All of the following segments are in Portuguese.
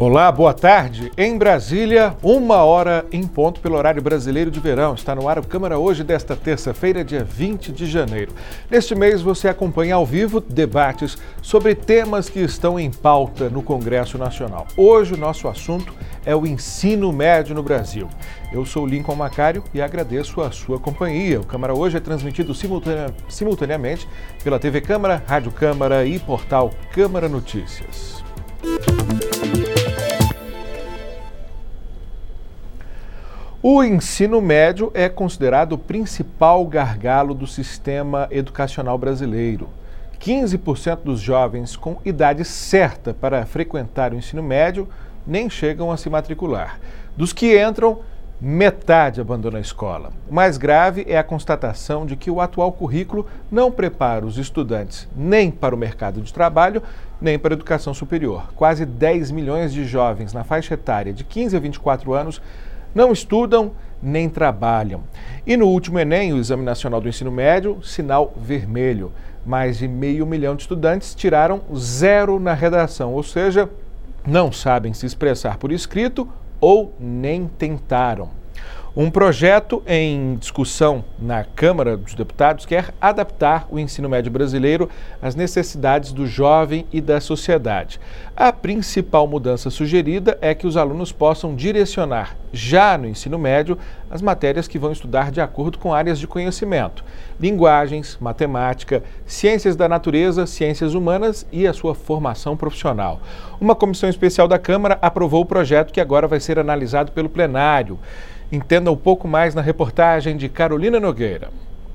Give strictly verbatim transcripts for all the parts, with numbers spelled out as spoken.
Olá, boa tarde. Em Brasília, uma hora em ponto pelo horário brasileiro de verão. Está no ar o Câmara Hoje desta terça-feira, dia vinte de janeiro. Neste mês você acompanha ao vivo debates sobre temas que estão em pauta no Congresso Nacional. Hoje o nosso assunto é o ensino médio no Brasil. Eu sou Lincoln Macário e agradeço a sua companhia. O Câmara Hoje é transmitido simultane- simultaneamente pela T V Câmara, Rádio Câmara e portal Câmara Notícias. O ensino médio é considerado o principal gargalo do sistema educacional brasileiro. quinze por cento dos jovens com idade certa para frequentar o ensino médio nem chegam a se matricular. Dos que entram, metade abandona a escola. O mais grave é a constatação de que o atual currículo não prepara os estudantes nem para o mercado de trabalho, nem para a educação superior. Quase dez milhões de jovens na faixa etária de quinze a vinte e quatro anos não estudam nem trabalham. E no último Enem, o Exame Nacional do Ensino Médio, sinal vermelho. Mais de meio milhão de estudantes tiraram zero na redação, ou seja, não sabem se expressar por escrito ou nem tentaram. Um projeto em discussão na Câmara dos Deputados quer adaptar o ensino médio brasileiro às necessidades do jovem e da sociedade. A principal mudança sugerida é que os alunos possam direcionar, já no ensino médio, as matérias que vão estudar de acordo com áreas de conhecimento: linguagens, matemática, ciências da natureza, ciências humanas e a sua formação profissional. Uma comissão especial da Câmara aprovou o projeto que agora vai ser analisado pelo plenário. Entenda um pouco mais na reportagem de Carolina Nogueira.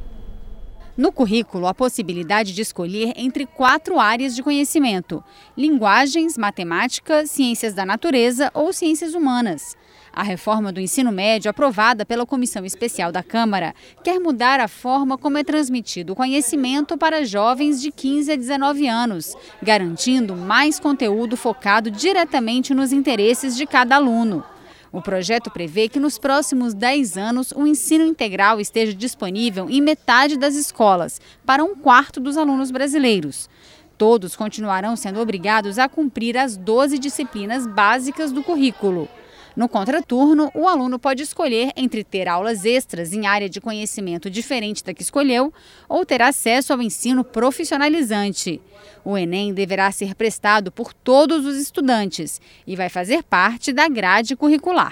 No currículo, a possibilidade de escolher entre quatro áreas de conhecimento: linguagens, matemática, ciências da natureza ou ciências humanas. A reforma do ensino médio, aprovada pela Comissão Especial da Câmara, quer mudar a forma como é transmitido o conhecimento para jovens de quinze a dezenove anos, garantindo mais conteúdo focado diretamente nos interesses de cada aluno. O projeto prevê que nos próximos dez anos o ensino integral esteja disponível em metade das escolas, para um quarto dos alunos brasileiros. Todos continuarão sendo obrigados a cumprir as doze disciplinas básicas do currículo. No contraturno, o aluno pode escolher entre ter aulas extras em área de conhecimento diferente da que escolheu ou ter acesso ao ensino profissionalizante. O Enem deverá ser prestado por todos os estudantes e vai fazer parte da grade curricular.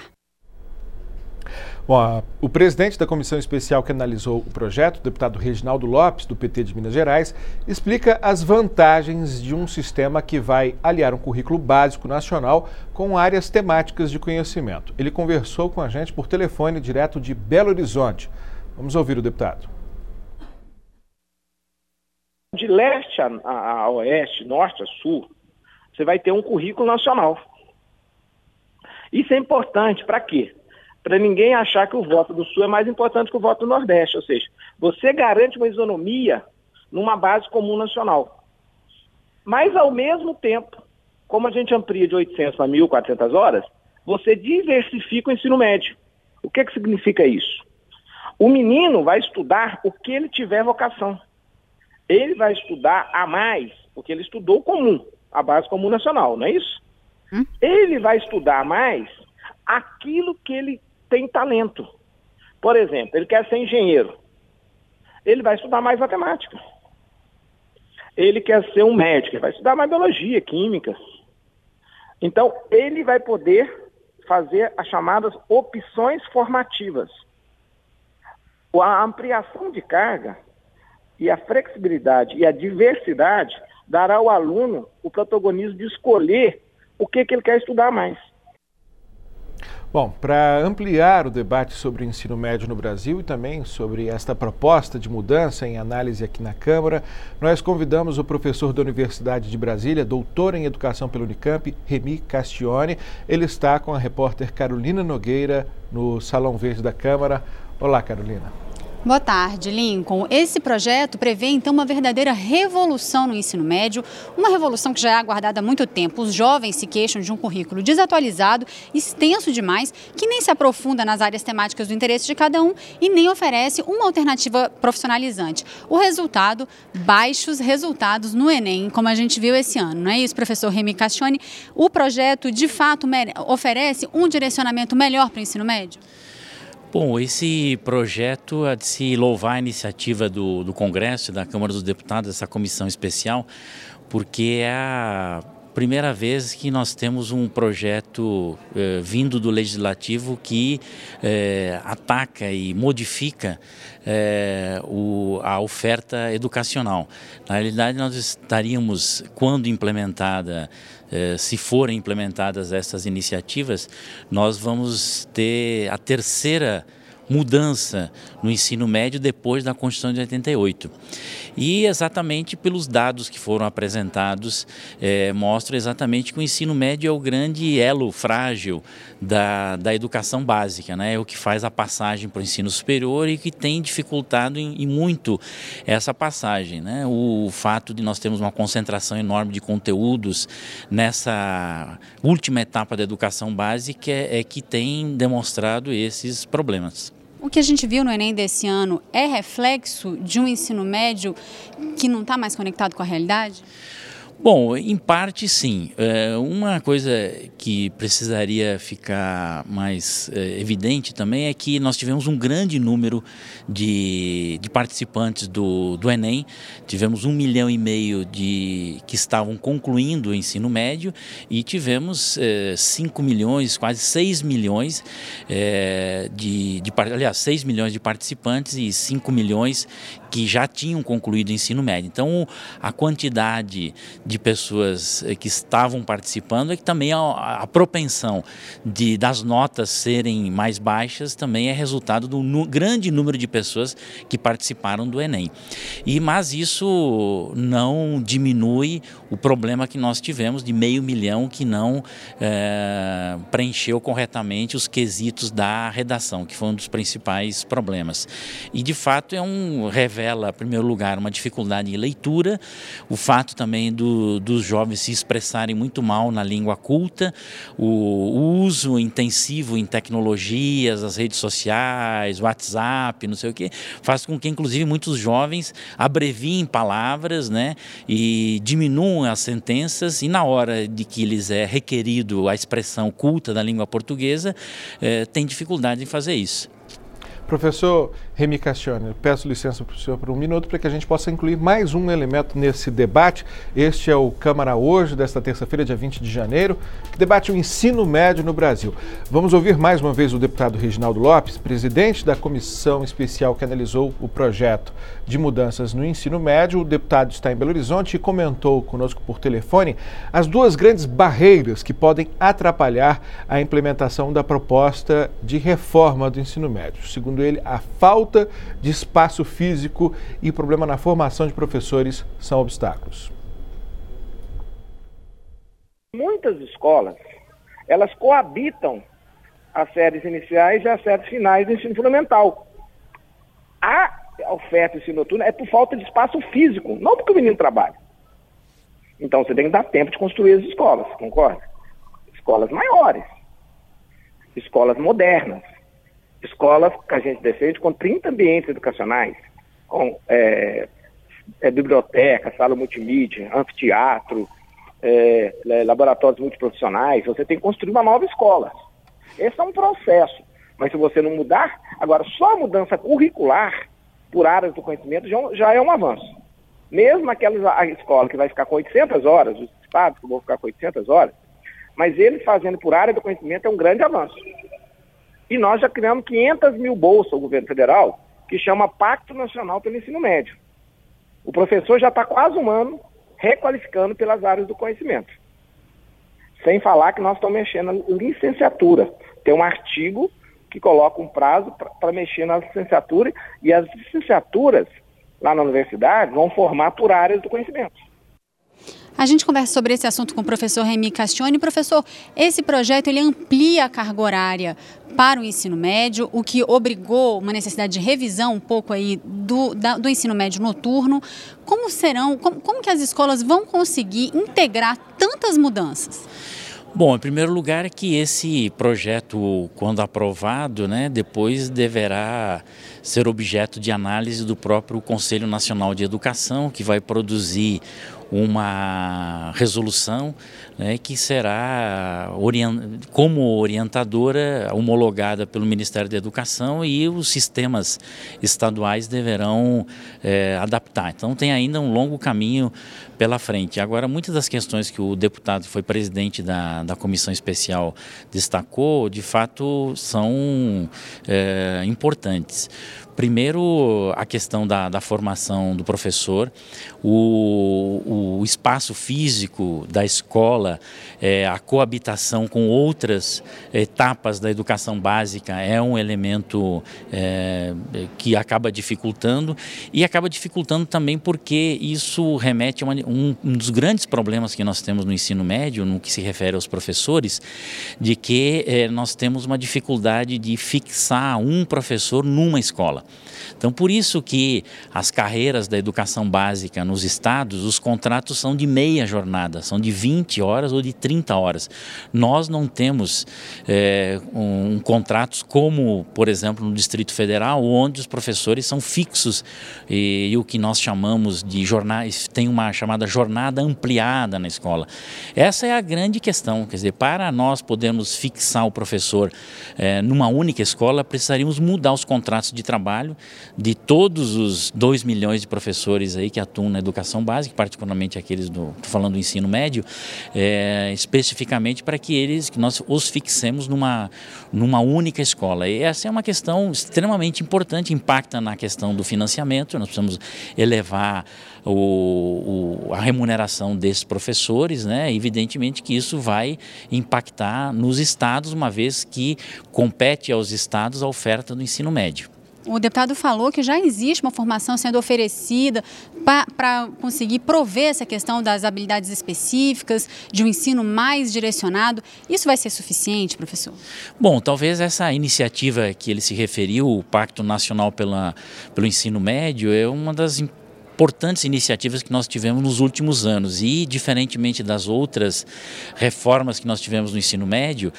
Bom, o presidente da comissão especial que analisou o projeto, o deputado Reginaldo Lopes, do P T de Minas Gerais, explica as vantagens de um sistema que vai aliar um currículo básico nacional com áreas temáticas de conhecimento. Ele conversou com a gente por telefone direto de Belo Horizonte. Vamos ouvir o deputado. De leste a, a, a oeste, norte a sul, você vai ter um currículo nacional. Isso é importante para quê? Para ninguém achar que o voto do Sul é mais importante que o voto do Nordeste. Ou seja, você garante uma isonomia numa base comum nacional. Mas, ao mesmo tempo, como a gente amplia de oitocentas para mil e quatrocentas horas, você diversifica o ensino médio. O que, que significa isso? O menino vai estudar o que ele tiver vocação. Ele vai estudar a mais, porque ele estudou o comum, a base comum nacional, não é isso? Hum? Ele vai estudar mais aquilo que ele tem talento. Por exemplo, ele quer ser engenheiro. Ele vai estudar mais matemática. Ele quer ser um médico, ele vai estudar mais biologia, química. Então, ele vai poder fazer as chamadas opções formativas. A ampliação de carga e a flexibilidade e a diversidade dará ao aluno o protagonismo de escolher o que, que ele quer estudar mais. Bom, para ampliar o debate sobre o ensino médio no Brasil e também sobre esta proposta de mudança em análise aqui na Câmara, nós convidamos o professor da Universidade de Brasília, doutor em Educação pela Unicamp, Remy Castione. Ele está com a repórter Carolina Nogueira no Salão Verde da Câmara. Olá, Carolina. Boa tarde, Lincoln. Esse projeto prevê, então, uma verdadeira revolução no ensino médio, uma revolução que já é aguardada há muito tempo. Os jovens se queixam de um currículo desatualizado, extenso demais, que nem se aprofunda nas áreas temáticas do interesse de cada um e nem oferece uma alternativa profissionalizante. O resultado, baixos resultados no Enem, como a gente viu esse ano. Não é isso, professor Remy Castione? O projeto, de fato, oferece um direcionamento melhor para o ensino médio? Bom, esse projeto é de se louvar a iniciativa do, do Congresso, da Câmara dos Deputados, essa comissão especial, porque é a primeira vez que nós temos um projeto eh, vindo do Legislativo que eh, ataca e modifica eh, o, a oferta educacional. Na realidade, nós estaríamos, quando implementada, eh, se forem implementadas essas iniciativas, nós vamos ter a terceira mudança no ensino médio depois da Constituição de oitenta e oito. E exatamente pelos dados que foram apresentados, é, mostram exatamente que o ensino médio é o grande elo frágil da, da educação básica, né? É o que faz a passagem para o ensino superior e que tem dificultado em, em muito essa passagem, né? O, o fato de nós termos uma concentração enorme de conteúdos nessa última etapa da educação básica é, é que tem demonstrado esses problemas. O que a gente viu no Enem desse ano é reflexo de um ensino médio que não está mais conectado com a realidade? Bom, em parte sim. É, uma coisa que precisaria ficar mais é, evidente também é que nós tivemos um grande número de, de participantes do, do Enem. Tivemos um milhão e meio de que estavam concluindo o ensino médio e tivemos é, cinco milhões, quase seis milhões é, de, de, aliás, seis milhões de participantes e cinco milhões que já tinham concluído o ensino médio. Então, a quantidade de pessoas que estavam participando é que também a, a propensão de, das notas serem mais baixas também é resultado do nu, grande número de pessoas que participaram do Enem. E, mas isso não diminui o problema que nós tivemos de meio milhão que não é, preencheu corretamente os quesitos da redação, que foi um dos principais problemas. E, de fato, é um revela, em primeiro lugar, uma dificuldade em leitura, o fato também do, dos jovens se expressarem muito mal na língua culta, o, o uso intensivo em tecnologias, as redes sociais, WhatsApp, não sei o quê, faz com que, inclusive, muitos jovens abreviem palavras, né, e diminuam as sentenças, e na hora de que lhes é requerido a expressão culta da língua portuguesa, eh, tem dificuldade em fazer isso. Professor Remy Castione, peço licença para o senhor por um minuto para que a gente possa incluir mais um elemento nesse debate. Este é o Câmara Hoje, desta terça-feira, dia vinte de janeiro, que debate o ensino médio no Brasil. Vamos ouvir mais uma vez o deputado Reginaldo Lopes, presidente da comissão especial que analisou o projeto de mudanças no ensino médio. O deputado está em Belo Horizonte e comentou conosco por telefone as duas grandes barreiras que podem atrapalhar a implementação da proposta de reforma do ensino médio. Segundo ele, a falta de espaço físico e problema na formação de professores são obstáculos. Muitas escolas, elas coabitam as séries iniciais e as séries finais do ensino fundamental. A oferta de ensino noturno é por falta de espaço físico, não porque o menino trabalha. Então você tem que dar tempo de construir as escolas, concorda? Escolas maiores, escolas modernas. Escolas que a gente defende com trinta ambientes educacionais, com é, é, biblioteca, sala multimídia, anfiteatro, é, laboratórios multiprofissionais. Você tem que construir uma nova escola. Esse é um processo, mas se você não mudar, agora só a mudança curricular por áreas do conhecimento já, já é um avanço. Mesmo aquela a escola que vai ficar com oitocentas horas, os estados que vão ficar com oitocentas horas, mas eles fazendo por área do conhecimento é um grande avanço. E nós já criamos quinhentas mil bolsas, o governo federal, que chama Pacto Nacional pelo Ensino Médio. O professor já está quase um ano requalificando pelas áreas do conhecimento. Sem falar que nós estamos mexendo na licenciatura. Tem um artigo que coloca um prazo para mexer na licenciatura, e as licenciaturas lá na universidade vão formar por áreas do conhecimento. A gente conversa sobre esse assunto com o professor Remy Castione. Professor, esse projeto ele amplia a carga horária para o ensino médio, o que obrigou uma necessidade de revisão um pouco aí do, da, do ensino médio noturno. Como serão, como, como que as escolas vão conseguir integrar tantas mudanças? Bom, em primeiro lugar é que esse projeto, quando aprovado, né, depois deverá ser objeto de análise do próprio Conselho Nacional de Educação, que vai produzir uma resolução, né, que será orient... como orientadora homologada pelo Ministério da Educação, e os sistemas estaduais deverão é, adaptar. Então tem ainda um longo caminho pela frente. Agora, muitas das questões que o deputado, que foi presidente da, da comissão especial, destacou, de fato são é, importantes. Primeiro, a questão da, da formação do professor, o, o espaço físico da escola, é, a coabitação com outras etapas da educação básica é um elemento é, que acaba dificultando, e acaba dificultando também porque isso remete a uma, um, um dos grandes problemas que nós temos no ensino médio, no que se refere aos professores, de que é, nós temos uma dificuldade de fixar um professor numa escola. Então, por isso que as carreiras da educação básica nos estados, os contratos são de meia jornada, são de vinte horas ou de trinta horas. Nós não temos é, um, um contratos como, por exemplo, no Distrito Federal, onde os professores são fixos e, e o que nós chamamos de jornada, tem uma chamada jornada ampliada na escola. Essa é a grande questão, quer dizer, para nós podermos fixar o professor é, numa única escola, precisaríamos mudar os contratos de trabalho de todos os dois milhões de professores aí que atuam na educação básica, particularmente aqueles do, tô falando do ensino médio, é, especificamente para que eles, que nós os fixemos numa, numa única escola. E essa é uma questão extremamente importante, impacta na questão do financiamento, nós precisamos elevar o, o, a remuneração desses professores, né? Evidentemente que isso vai impactar nos estados, uma vez que compete aos estados a oferta do ensino médio. O deputado falou que já existe uma formação sendo oferecida para conseguir prover essa questão das habilidades específicas, de um ensino mais direcionado. Isso vai ser suficiente, professor? Bom, talvez essa iniciativa que ele se referiu, o Pacto Nacional pela, pelo Ensino Médio, é uma das importantes iniciativas que nós tivemos nos últimos anos, e diferentemente das outras reformas que nós tivemos no ensino médio,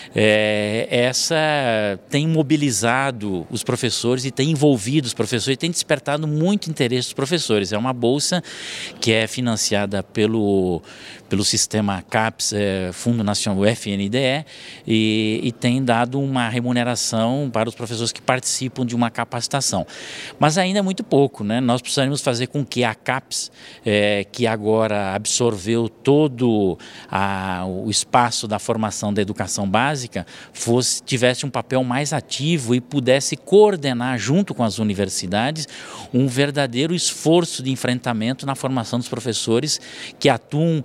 é, essa tem mobilizado os professores e tem envolvido os professores e tem despertado muito interesse dos professores. É uma bolsa que é financiada pelo, pelo sistema CAPES, é, Fundo Nacional, o F N D E, e, e tem dado uma remuneração para os professores que participam de uma capacitação. Mas ainda é muito pouco, né? Nós precisaríamos fazer com que a CAPES, é, que agora absorveu todo a, o espaço da formação da educação básica, fosse, tivesse um papel mais ativo e pudesse coordenar junto com as universidades um verdadeiro esforço de enfrentamento na formação dos professores que atuam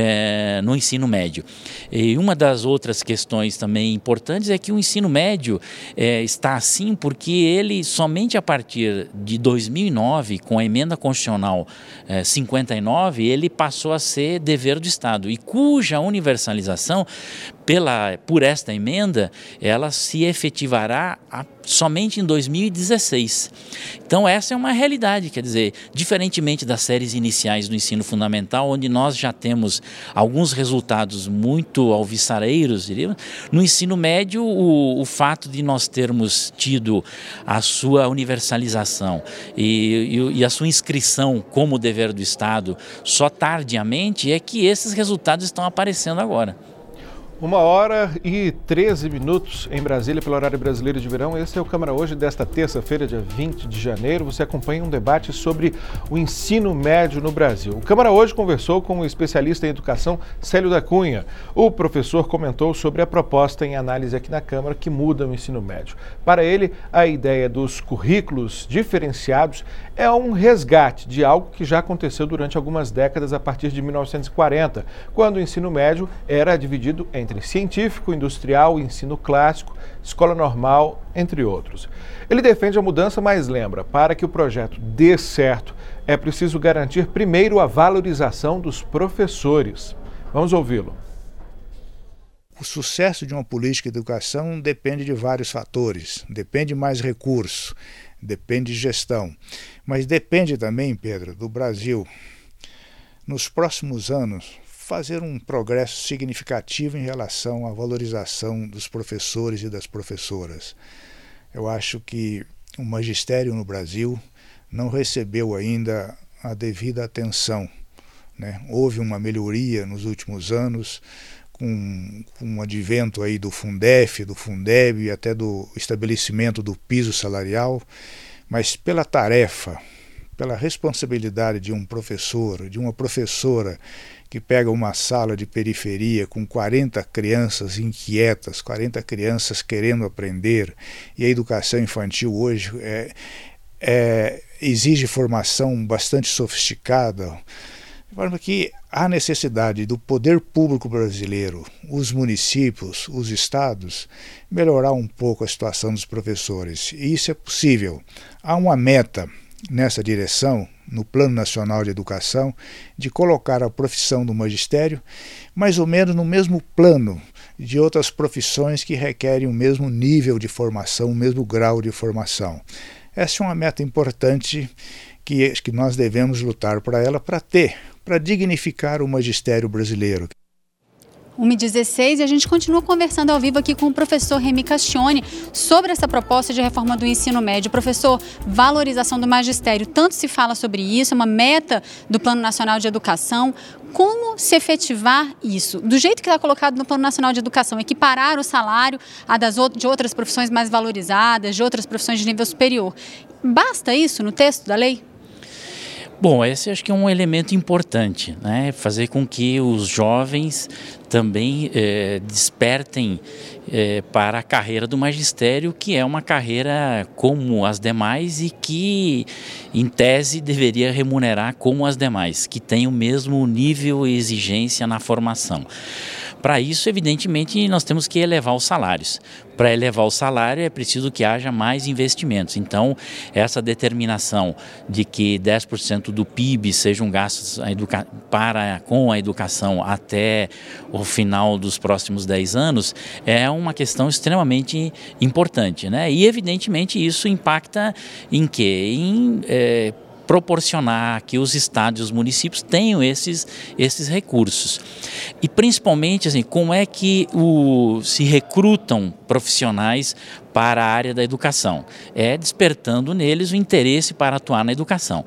é, no ensino médio. E uma das outras questões também importantes é que o ensino médio é, está assim porque ele somente a partir de dois mil e nove, com a emenda constitucional eh, cinquenta e nove, ele passou a ser dever do Estado, e cuja universalização pela, por esta emenda, ela se efetivará a, somente em dois mil e dezesseis. Então essa é uma realidade, quer dizer, diferentemente das séries iniciais do ensino fundamental, onde nós já temos alguns resultados muito alvissareiros, diríamos, no ensino médio o, o fato de nós termos tido a sua universalização e, e, e a sua inscrição como dever do Estado só tardiamente é que esses resultados estão aparecendo agora. Uma hora e treze minutos em Brasília, pelo horário brasileiro de verão. Esse é o Câmara Hoje desta terça-feira, dia vinte de janeiro. Você acompanha um debate sobre o ensino médio no Brasil. O Câmara Hoje conversou com o especialista em educação, Célio da Cunha. O professor comentou sobre a proposta em análise aqui na Câmara que muda o ensino médio. Para ele, a ideia dos currículos diferenciados é um resgate de algo que já aconteceu durante algumas décadas a partir de mil novecentos e quarenta, quando o ensino médio era dividido entre científico, industrial, ensino clássico, escola normal, entre outros. Ele defende a mudança, mas lembra, para que o projeto dê certo, é preciso garantir primeiro a valorização dos professores. Vamos ouvi-lo. O sucesso de uma política de educação depende de vários fatores. Depende de mais recursos, depende de gestão. Mas depende também, Pedro, do Brasil, nos próximos anos, fazer um progresso significativo em relação à valorização dos professores e das professoras. Eu acho que o magistério no Brasil não recebeu ainda a devida atenção, né? Houve uma melhoria nos últimos anos, com, com o advento aí do Fundef, do Fundeb e até do estabelecimento do piso salarial, mas pela tarefa, pela responsabilidade de um professor, de uma professora que pega uma sala de periferia com quarenta crianças inquietas, quarenta crianças querendo aprender, e a educação infantil hoje é, é, exige formação bastante sofisticada, de forma que há necessidade do poder público brasileiro, os municípios, os estados, melhorar um pouco a situação dos professores. E isso é possível. Há uma meta nessa direção, no Plano Nacional de Educação, de colocar a profissão do magistério mais ou menos no mesmo plano de outras profissões que requerem o mesmo nível de formação, o mesmo grau de formação. Essa é uma meta importante que, que nós devemos lutar para ela, para ter, para dignificar o magistério brasileiro. uma e dezesseis e a gente continua conversando ao vivo aqui com o professor Remy Castione sobre essa proposta de reforma do ensino médio. Professor, valorização do magistério, tanto se fala sobre isso, é uma meta do Plano Nacional de Educação. Como se efetivar isso? Do jeito que está colocado no Plano Nacional de Educação, equiparar o salário a das de outras profissões mais valorizadas, de outras profissões de nível superior. Basta isso no texto da lei? Bom, esse acho que é um elemento importante, né? Fazer com que os jovens também eh, despertem eh, para a carreira do magistério, que é uma carreira como as demais e que, em tese, deveria remunerar como as demais, que tem o mesmo nível e exigência na formação. Para isso, evidentemente, nós temos que elevar os salários. Para elevar o salário é preciso que haja mais investimentos. Então, essa determinação de que dez por cento do P I B sejam gastos a educa- para, com a educação até o final dos próximos dez anos é uma questão extremamente importante, né? E, evidentemente, isso impacta em quê? Em é, proporcionar que os estados e os municípios tenham esses, esses recursos. E principalmente, assim, como é que o, se recrutam profissionais para a área da educação? É despertando neles o interesse para atuar na educação.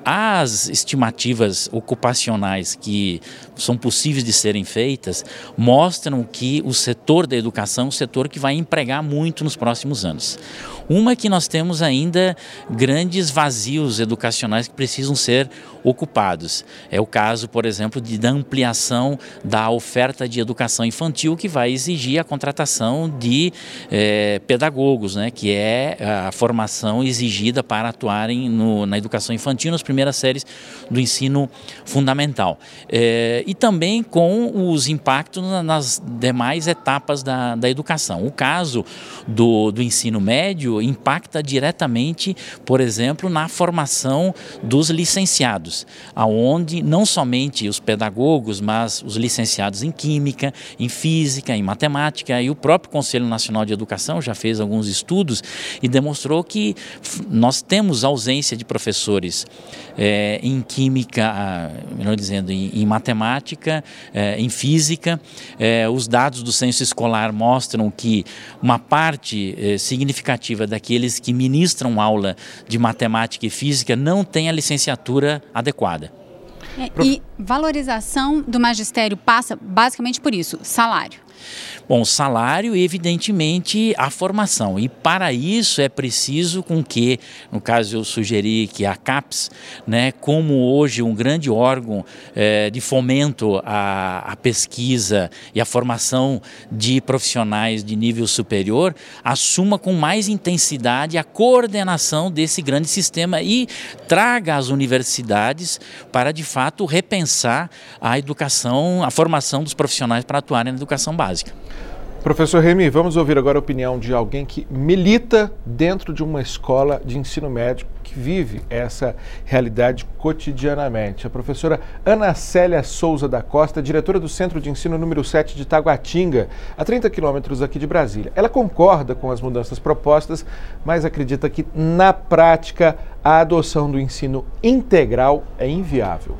As estimativas ocupacionais que são possíveis de serem feitas mostram que o setor da educação é um setor que vai empregar muito nos próximos anos. Uma é que nós temos ainda grandes vazios educacionais que precisam ser ocupados. É o caso, por exemplo, de, da ampliação da oferta de educação infantil, que vai exigir a contratação de eh, pedagogos, né, que é a formação exigida para atuarem no, na educação infantil nas primeiras séries do ensino fundamental. Eh, e também com os impactos nas demais etapas da, da educação. O caso do, do ensino médio impacta diretamente, por exemplo, na formação dos licenciados, aonde não somente os pedagogos, mas os licenciados em química, em física, em matemática, e o próprio Conselho Nacional de Educação já fez alguns estudos e demonstrou que nós temos ausência de professores é, em química, melhor dizendo, em, em matemática, é, em física. É, os dados do censo escolar mostram que uma parte é, significativa daqueles que ministram aula de matemática e física não tem a licenciatura adequada. É, e valorização do magistério passa basicamente por isso, salário. Bom, salário e, evidentemente, a formação. E, para isso, é preciso com que, no caso, eu sugeri que a CAPES, né, como hoje um grande órgão eh, de fomento à, à pesquisa e à formação de profissionais de nível superior, assuma com mais intensidade a coordenação desse grande sistema e traga as universidades para, de fato, repensar a educação, a formação dos profissionais para atuarem na educação básica. Professor Remy, vamos ouvir agora a opinião de alguém que milita dentro de uma escola de ensino médio que vive essa realidade cotidianamente. A professora Ana Célia Souza da Costa, diretora do Centro de Ensino número sete de Taguatinga, a trinta quilômetros aqui de Brasília. Ela concorda com as mudanças propostas, mas acredita que, na prática, a adoção do ensino integral é inviável.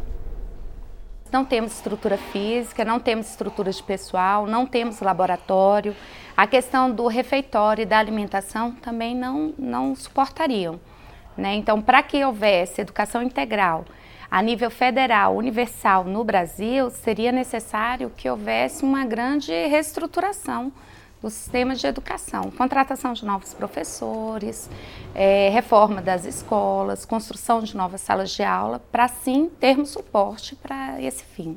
Não temos estrutura física, não temos estrutura de pessoal, não temos laboratório. A questão do refeitório e da alimentação também não, não suportariam, né? Então, para que houvesse educação integral a nível federal, universal no Brasil, seria necessário que houvesse uma grande reestruturação do sistema de educação, contratação de novos professores, é, reforma das escolas, construção de novas salas de aula, para sim termos suporte para esse fim.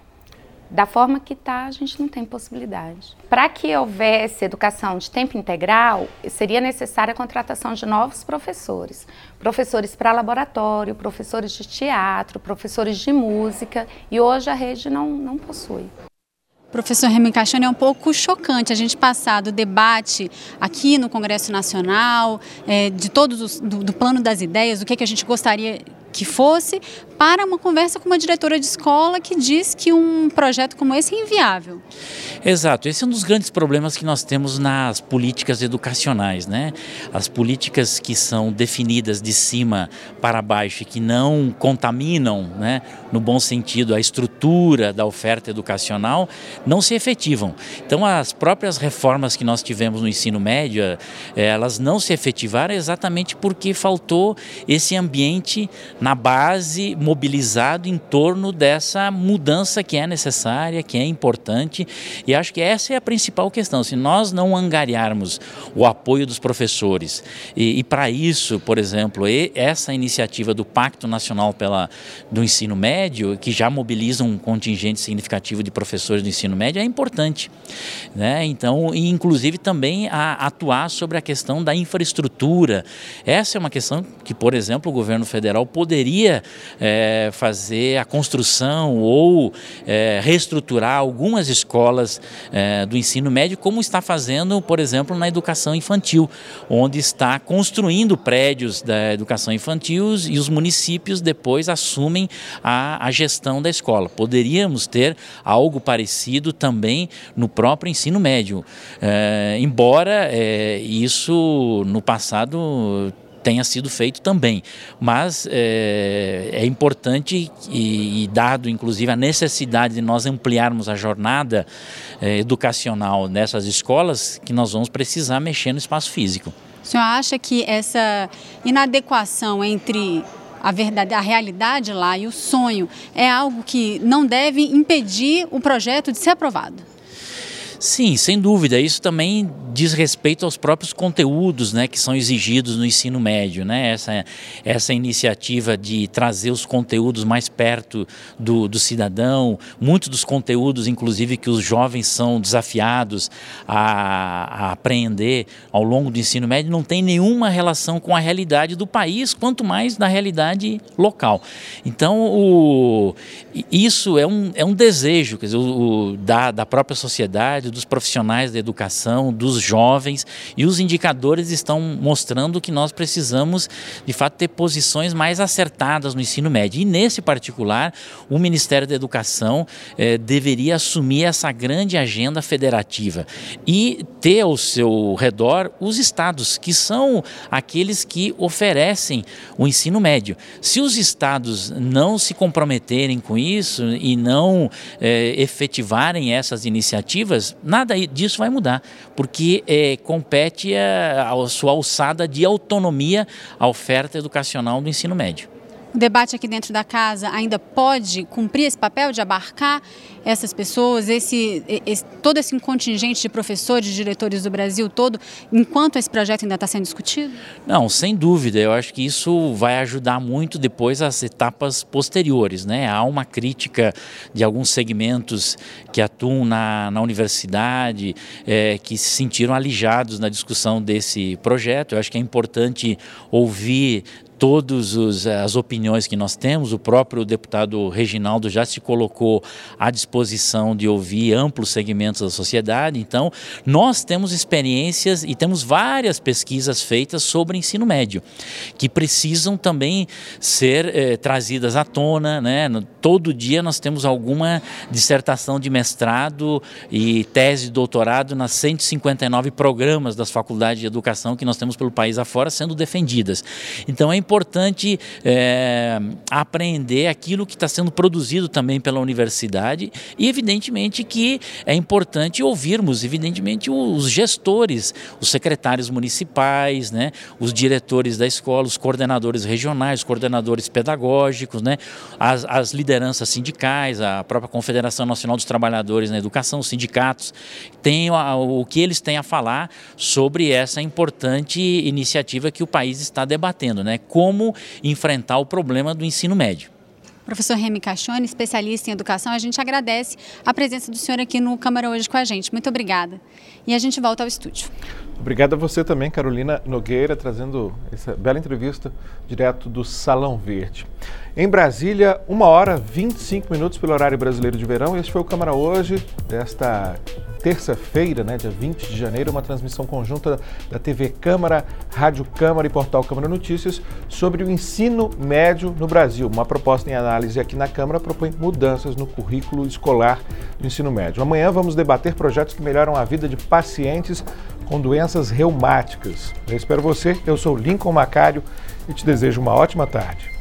Da forma que está, a gente não tem possibilidade. Para que houvesse educação de tempo integral, seria necessária a contratação de novos professores. Professores para laboratório, professores de teatro, professores de música, e hoje a rede não, não possui. Professor Remy Caixone, é um pouco chocante a gente passar do debate aqui no Congresso Nacional, é, de todos os, do, do plano das ideias, do que, que a gente gostaria que fosse, para uma conversa com uma diretora de escola que diz que um projeto como esse é inviável. Exato, esse é um dos grandes problemas que nós temos nas políticas educacionais, né? As políticas que são definidas de cima para baixo e que não contaminam, né, no bom sentido, a estrutura da oferta educacional, não se efetivam. Então, as próprias reformas que nós tivemos no ensino médio, elas não se efetivaram exatamente porque faltou esse ambiente na base, mobilizado em torno dessa mudança que é necessária, que é importante, e acho que essa é a principal questão. Se nós não angariarmos o apoio dos professores, e, e para isso, por exemplo, e, essa iniciativa do Pacto Nacional pela, do Ensino Médio, que já mobiliza um contingente significativo de professores do ensino médio, é importante, né? Então, e inclusive também a, atuar sobre a questão da infraestrutura. Essa é uma questão que, por exemplo, o governo federal poderia é, fazer a construção ou é, reestruturar algumas escolas é, do ensino médio, como está fazendo, por exemplo, na educação infantil, onde está construindo prédios da educação infantil e os municípios depois assumem a, a gestão da escola. Poderíamos ter algo parecido também no próprio ensino médio, é, embora é, isso no passado tenha sido feito também, mas é, é importante e, e dado inclusive a necessidade de nós ampliarmos a jornada é, educacional nessas escolas, que nós vamos precisar mexer no espaço físico. O senhor acha que essa inadequação entre a verdade, a realidade lá e o sonho é algo que não deve impedir o projeto de ser aprovado? Sim, sem dúvida. Isso também diz respeito aos próprios conteúdos, né, que são exigidos no ensino médio, né? Essa, essa iniciativa de trazer os conteúdos mais perto do, do cidadão, muitos dos conteúdos, inclusive, que os jovens são desafiados a, a apreender ao longo do ensino médio, não tem nenhuma relação com a realidade do país, quanto mais da realidade local. Então, o, isso é um, é um desejo, quer dizer, o, o, da, da própria sociedade, dos profissionais da educação, dos jovens, e os indicadores estão mostrando que nós precisamos, de fato, ter posições mais acertadas no ensino médio. E, nesse particular, o Ministério da Educação eh, deveria assumir essa grande agenda federativa e ter ao seu redor os estados, que são aqueles que oferecem o ensino médio. Se os estados não se comprometerem com isso e não eh, efetivarem essas iniciativas, nada disso vai mudar, porque é, compete a, a sua alçada de autonomia à oferta educacional do ensino médio. O debate aqui dentro da casa ainda pode cumprir esse papel de abarcar essas pessoas, esse, esse, todo esse contingente de professores, de diretores do Brasil todo, enquanto esse projeto ainda está sendo discutido? Não, sem dúvida. Eu acho que isso vai ajudar muito depois as etapas posteriores, né? Há uma crítica de alguns segmentos que atuam na, na universidade, é, que se sentiram alijados na discussão desse projeto. Eu acho que é importante ouvir todas as opiniões que nós temos. O próprio deputado Reginaldo já se colocou à disposição de ouvir amplos segmentos da sociedade. Então, nós temos experiências e temos várias pesquisas feitas sobre ensino médio, que precisam também ser eh, trazidas à tona, né? Todo dia nós temos alguma dissertação de mestrado e tese de doutorado nas cento e cinquenta e nove programas das faculdades de educação que nós temos pelo país afora sendo defendidas. Então é importante é, aprender aquilo que está sendo produzido também pela universidade e evidentemente que é importante ouvirmos, evidentemente, os gestores, os secretários municipais, né, os diretores da escola, os coordenadores regionais, os coordenadores pedagógicos, né, as, as lideranças sindicais, a própria Confederação Nacional dos Trabalhadores na Educação, os sindicatos, tem o, o que eles têm a falar sobre essa importante iniciativa que o país está debatendo, né? Como enfrentar o problema do ensino médio. Professor Remy Cachone, especialista em educação, a gente agradece a presença do senhor aqui no Câmara hoje com a gente. Muito obrigada. E a gente volta ao estúdio. Obrigado a você também, Carolina Nogueira, trazendo essa bela entrevista direto do Salão Verde. Em Brasília, uma hora e vinte e cinco minutos pelo horário brasileiro de verão. Este foi o Câmara Hoje, desta terça-feira, né, dia vinte de janeiro, uma transmissão conjunta da T V Câmara, Rádio Câmara e Portal Câmara Notícias sobre o ensino médio no Brasil. Uma proposta em análise aqui na Câmara propõe mudanças no currículo escolar do ensino médio. Amanhã vamos debater projetos que melhoram a vida de pacientes com doenças reumáticas. Eu espero você, eu sou Lincoln Macário e te desejo uma ótima tarde.